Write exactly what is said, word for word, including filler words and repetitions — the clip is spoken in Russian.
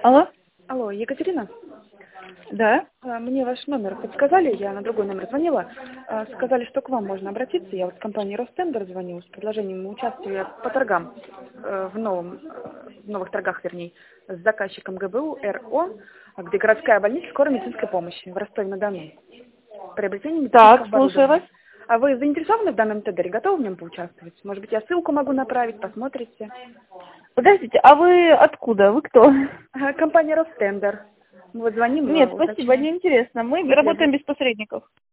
Алло? Алло, Екатерина? Да? А, Мне ваш номер подсказали, я на другой номер звонила. А, Сказали, что к вам можно обратиться. Я вот с компании Ростендер звоню с предложением участия по торгам, э, в, новом, э, в новых торгах, вернее, с заказчиком ГБУ РО, где городская больница скорой медицинской помощи в Ростове-на-Дону. Приобретение медицинского Так, слушаю вас. оборудования. А вы заинтересованы в данном тендере? Готовы в нем поучаствовать? Может быть, я ссылку могу направить, посмотрите. Подождите, а вы откуда? Вы кто? Ага, компания Ростендер. Мы вот звоним, Нет, э, спасибо, уточняем. не интересно. Мы До работаем связи. без посредников.